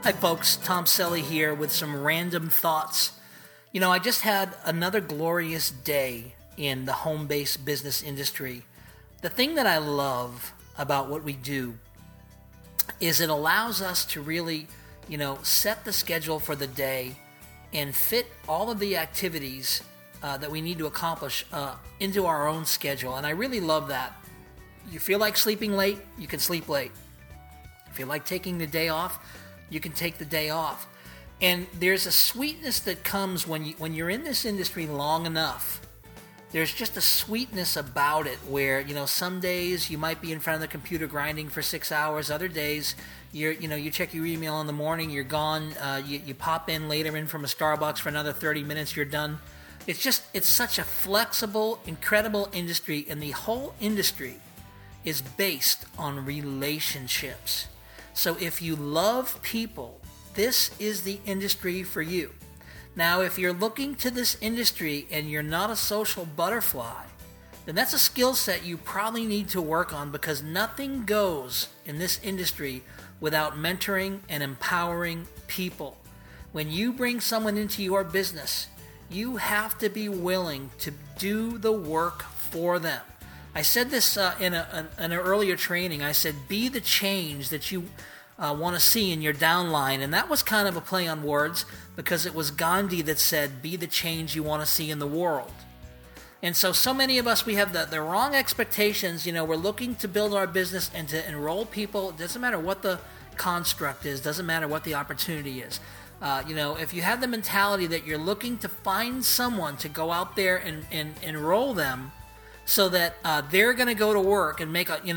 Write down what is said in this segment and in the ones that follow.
Hi folks, Tom Selly here with some random thoughts. You know, I just had another glorious day in the home-based business industry. The thing that I love about what we do is it allows us to really, set the schedule for the day and fit all of the activities that we need to accomplish into our own schedule. And I really love that. You feel like sleeping late, you can sleep late. If you like taking the day off, you can take the day off. And there's a sweetness that comes when you're in this industry long enough. There's just a sweetness about it where, some days you might be in front of the computer grinding for 6 hours. Other days, you check your email in the morning, you're gone. You pop in later in from a Starbucks for another 30 minutes, you're done. It's such a flexible, incredible industry, and the whole industry is based on relationships. So if you love people, this is the industry for you. Now, if you're looking to this industry and you're not a social butterfly, then that's a skill set you probably need to work on, because nothing goes in this industry without mentoring and empowering people. When you bring someone into your business, you have to be willing to do the work for them. I said this in an earlier training. I said, be the change that you want to see in your downline. And that was kind of a play on words, because it was Gandhi that said, be the change you want to see in the world. And so many of us, we have the wrong expectations. We're looking to build our business and to enroll people. It doesn't matter what the construct is. Doesn't matter what the opportunity is. If you have the mentality that you're looking to find someone to go out there and enroll them, so that they're going to go to work and make take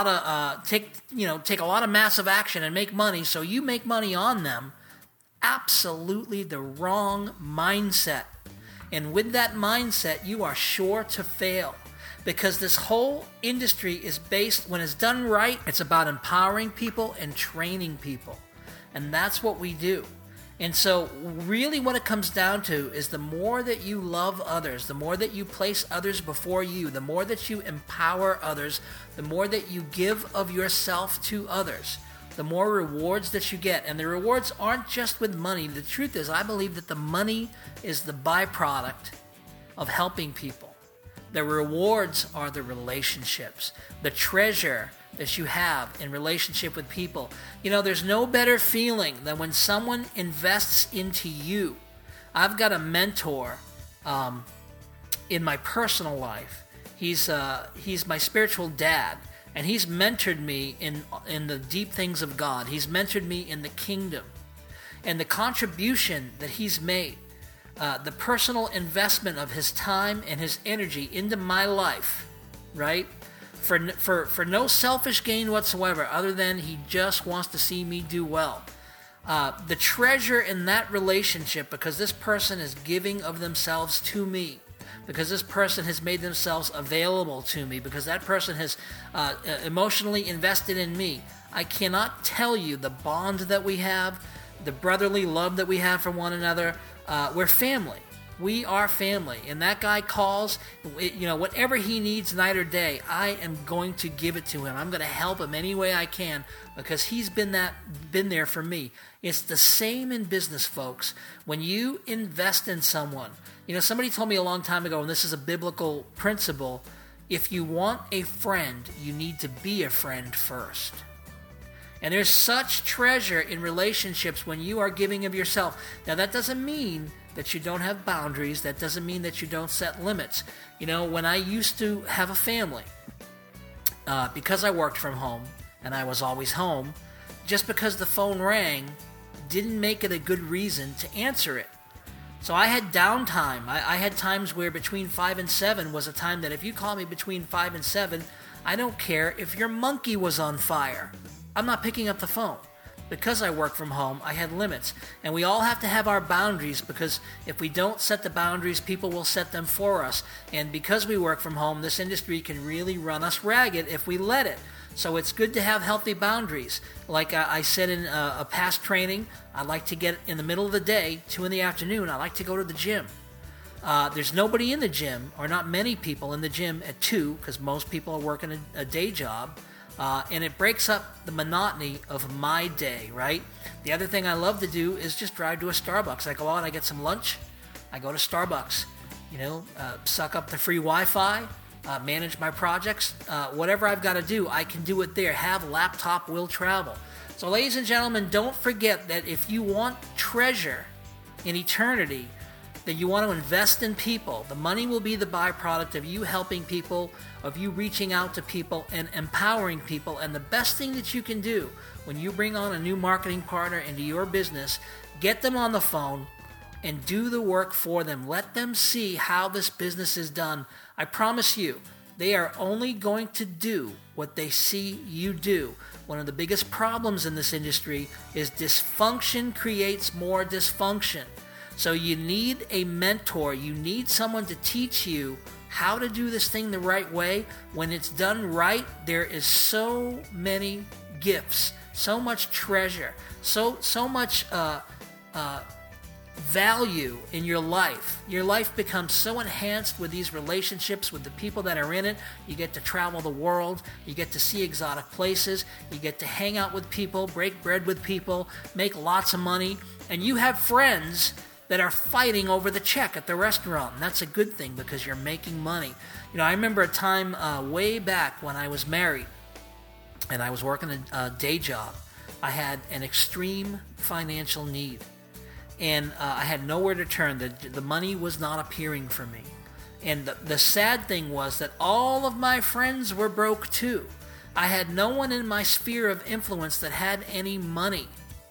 a lot of massive action and make money, so you make money on them. Absolutely the wrong mindset. And with that mindset, you are sure to fail, because this whole industry is based, when it's done right, it's about empowering people and training people, and that's what we do. And so really what it comes down to is the more that you love others, the more that you place others before you, the more that you empower others, the more that you give of yourself to others, the more rewards that you get. And the rewards aren't just with money. The truth is, I believe that the money is the byproduct of helping people. The rewards are the relationships, the treasure that you have in relationship with people. There's no better feeling than when someone invests into you. I've got a mentor in my personal life. He's my spiritual dad, and he's mentored me in the deep things of God. He's mentored me in the kingdom, and the contribution that he's made, the personal investment of his time and his energy into my life, right? For no selfish gain whatsoever, other than he just wants to see me do well. The treasure in that relationship, because this person is giving of themselves to me, because this person has made themselves available to me, because that person has emotionally invested in me. I cannot tell you the bond that we have, the brotherly love that we have for one another. We're family. We are family, and that guy calls, whatever he needs night or day, I am going to give it to him. I'm going to help him any way I can, because he's been there for me. It's the same in business, folks. When you invest in someone, somebody told me a long time ago, and this is a biblical principle, if you want a friend, you need to be a friend first. And there's such treasure in relationships when you are giving of yourself. Now, that doesn't mean that you don't have boundaries. That doesn't mean that you don't set limits. When I used to have a family, because I worked from home and I was always home, just because the phone rang didn't make it a good reason to answer it. So I had downtime. I had times where between 5 and 7 was a time that if you call me between 5 and 7, I don't care if your monkey was on fire. I'm not picking up the phone. Because I work from home, I had limits. And we all have to have our boundaries, because if we don't set the boundaries, people will set them for us. And because we work from home, this industry can really run us ragged if we let it. So it's good to have healthy boundaries. Like I said in a past training, I like to get in the middle of the day, 2 in the afternoon, I like to go to the gym. There's nobody in the gym, or not many people in the gym at 2, because most people are working a day job. and it breaks up the monotony of my day, right? The other thing I love to do is just drive to a Starbucks. I go out, I get some lunch, I go to Starbucks, suck up the free Wi-Fi, manage my projects, whatever I've got to do, I can do it there. Have laptop, will travel. So ladies and gentlemen, don't forget that if you want treasure in eternity, that you want to invest in people, the money will be the byproduct of you helping people, of you reaching out to people and empowering people. And the best thing that you can do when you bring on a new marketing partner into your business, get them on the phone and do the work for them. Let them see how this business is done. I promise you, they are only going to do what they see you do. One of the biggest problems in this industry is dysfunction creates more dysfunction. So you need a mentor. You need someone to teach you how to do this thing the right way. When it's done right, there is so many gifts, so much treasure, so much value in your life. Your life becomes so enhanced with these relationships with the people that are in it. You get to travel the world. You get to see exotic places. You get to hang out with people, break bread with people, make lots of money, and you have friends that are fighting over the check at the restaurant. And that's a good thing because you're making money. I remember a time way back when I was married and I was working a day job. I had an extreme financial need. And I had nowhere to turn. The money was not appearing for me. And the sad thing was that all of my friends were broke too. I had no one in my sphere of influence that had any money.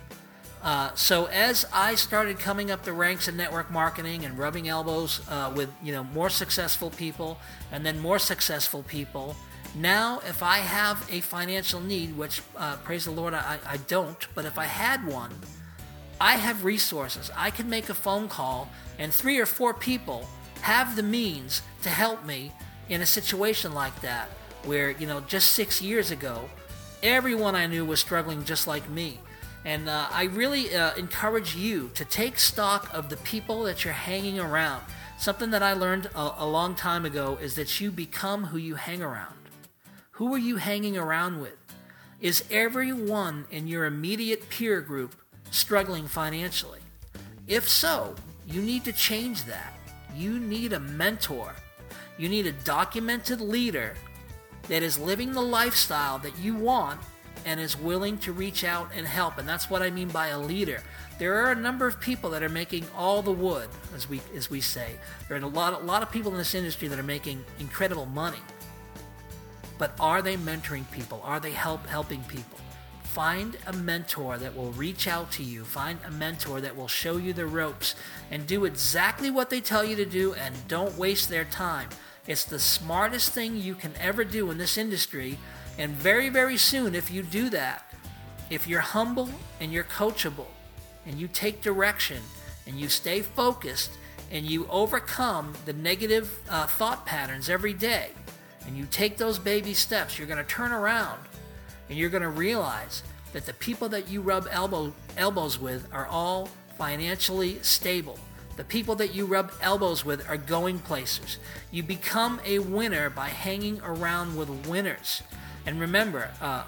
So as I started coming up the ranks in network marketing and rubbing elbows with more successful people and then more successful people, now if I have a financial need, which praise the Lord I don't, but if I had one, I have resources. I can make a phone call and 3 or 4 people have the means to help me in a situation like that where, just 6 years ago, everyone I knew was struggling just like me. And I really encourage you to take stock of the people that you're hanging around. Something that I learned a long time ago is that you become who you hang around. Who are you hanging around with? Is everyone in your immediate peer group struggling financially? If so, you need to change that. You need a mentor. You need a documented leader that is living the lifestyle that you want and is willing to reach out and help. And that's what I mean by a leader. There are a number of people that are making all the wood, as we say. There are a lot of people in this industry that are making incredible money. But are they mentoring people? Are they helping people? Find a mentor that will reach out to you. Find a mentor that will show you the ropes and do exactly what they tell you to do, and don't waste their time. It's the smartest thing you can ever do in this industry. And very, very soon, if you do that, if you're humble and you're coachable and you take direction and you stay focused and you overcome the negative thought patterns every day and you take those baby steps, you're going to turn around and you're going to realize that the people that you rub elbows with are all financially stable. The people that you rub elbows with are going places. You become a winner by hanging around with winners. And remember,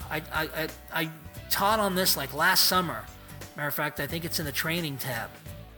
I taught on this like last summer. Matter of fact, I think it's in the training tab.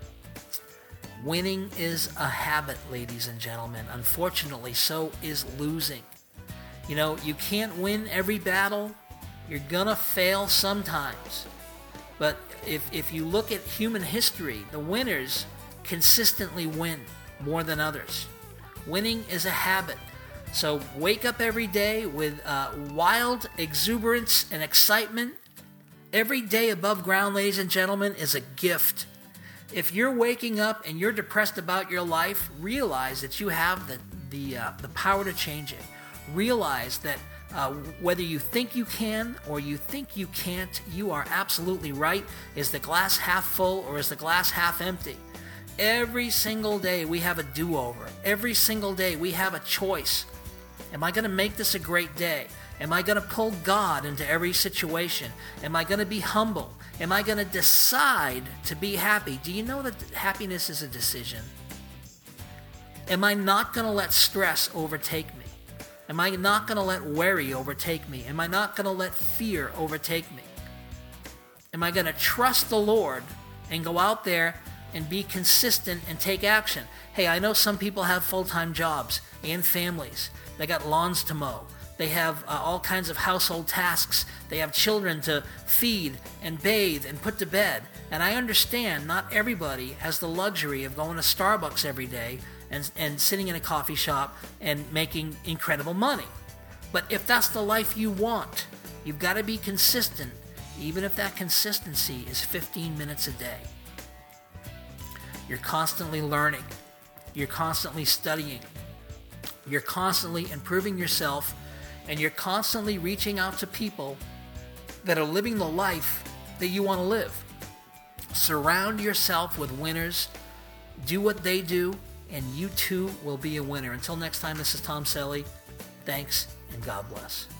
Winning is a habit, ladies and gentlemen. Unfortunately, so is losing. You can't win every battle. You're gonna fail sometimes. But if you look at human history, the winners consistently win more than others. Winning is a habit. So wake up every day with wild exuberance and excitement. Every day above ground, ladies and gentlemen, is a gift. If you're waking up and you're depressed about your life, realize that you have the power to change it. Realize that whether you think you can or you think you can't, you are absolutely right. Is the glass half full or is the glass half empty? Every single day we have a do-over. Every single day we have a choice. Am I going to make this a great day? Am I going to pull God into every situation? Am I going to be humble? Am I going to decide to be happy? Do you know that happiness is a decision? Am I not going to let stress overtake me? Am I not going to let worry overtake me? Am I not going to let fear overtake me? Am I going to trust the Lord and go out there and be consistent and take action? Hey, I know some people have full-time jobs and families. They got lawns to mow. They have all kinds of household tasks. They have children to feed and bathe and put to bed. And I understand not everybody has the luxury of going to Starbucks every day and sitting in a coffee shop and making incredible money. But if that's the life you want, you've got to be consistent, even if that consistency is 15 minutes a day. You're constantly learning. You're constantly studying. You're constantly improving yourself, and you're constantly reaching out to people that are living the life that you want to live. Surround yourself with winners. Do what they do, and you too will be a winner. Until next time, this is Tom Selly. Thanks, and God bless.